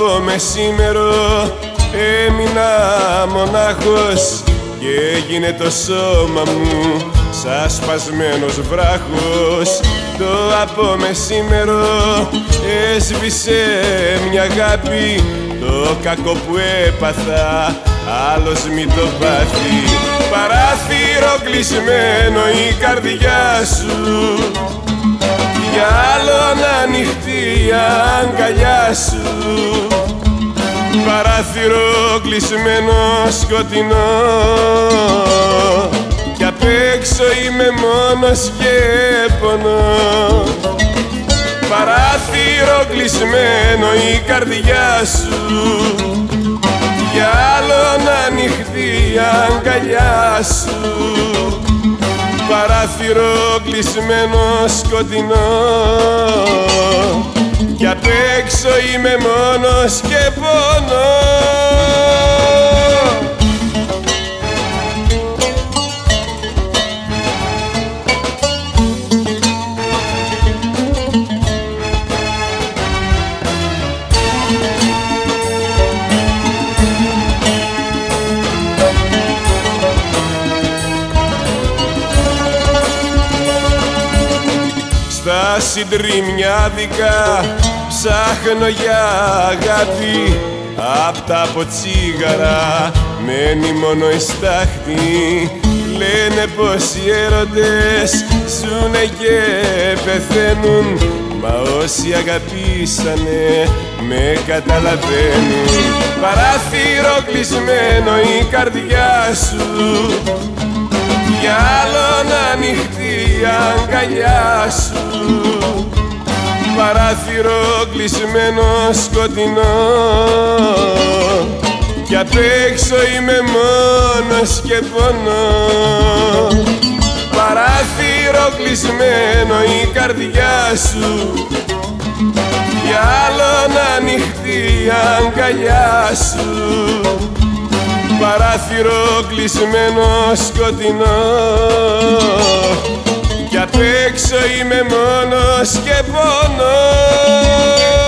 από μεσήμερο έμεινα μονάχος και έγινε το σώμα μου σαν σπασμένος βράχος. Το από μεσήμερο έσβησε μια αγάπη, το κακό που έπαθα άλλος μη το πάθει. Παράθυρο κλεισμένο η καρδιά σου, για άλλον ανοιχτή η αγκαλιά σου. Παράθυρο κλεισμένο σκοτεινό κι απ' έξω είμαι μόνος και πονώ. Παράθυρο κλεισμένο η καρδιά σου, για άλλον ανοιχτή η αγκαλιά σου. Παράθυρο κλεισμένο σκοτεινό κι απ' έξω είμαι μόνος και πονώ. Στα συντριμιάδικα ψάχνω για αγάπη, απ' τα ποτσίγαρα μένει μόνο η στάχτη. Λένε πως οι έρωτες ζουνε και πεθαίνουν, μα όσοι αγαπήσανε με καταλαβαίνουν. Παράθυρο κλεισμένο η καρδιά σου, για άλλον ανοιχτή η αγκαλιά σου. Παράθυρο κλεισμένο σκοτεινό κι απ' έξω είμαι μόνος και πονώ. Παράθυρο κλεισμένο η καρδιά σου, για άλλον ανοιχτή η αγκαλιά σου. Παράθυρο κλεισμένο σκοτεινό κι απ' έξω είμαι μόνος και πονώ.